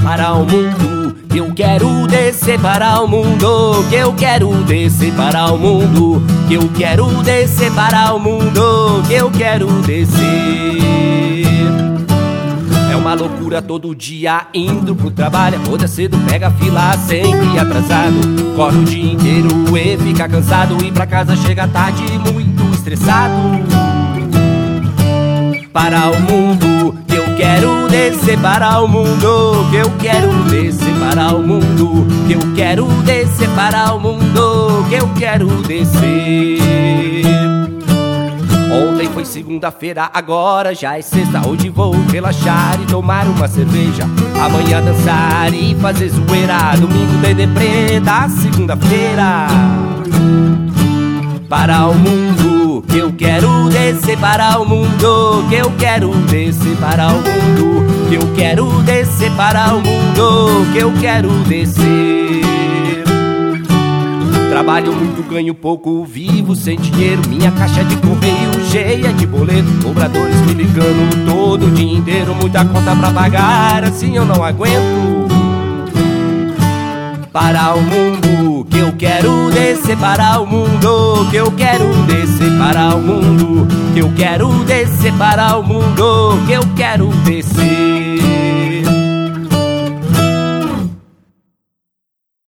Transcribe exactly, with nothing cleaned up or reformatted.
para o mundo, que eu quero descer para o mundo, que eu quero descer para o mundo, que eu quero descer para o mundo, que eu quero descer. É uma loucura todo dia indo pro trabalho, acorda cedo, pega fila sempre atrasado, corre o dia inteiro e fica cansado, e pra casa chega tarde muito estressado. Para o mundo, que eu quero descer para o mundo, que eu quero descer para o mundo, que eu quero descer para o mundo, que eu quero descer. Ontem foi segunda-feira, agora já é sexta. Hoje vou relaxar e tomar uma cerveja, amanhã dançar e fazer zoeira, domingo de deprê da segunda-feira. Para o mundo, que eu quero descer para o mundo, que eu quero descer para o mundo, que eu quero descer para o mundo, que eu quero descer. Trabalho muito, ganho pouco, vivo sem dinheiro, minha caixa de correio cheia de boleto, cobradores me ligando todo o dia inteiro, muita conta pra pagar, assim eu não aguento. Para o mundo, que eu quero descer para o mundo, que eu quero descer para o mundo, que eu quero descer para o mundo, que eu quero descer.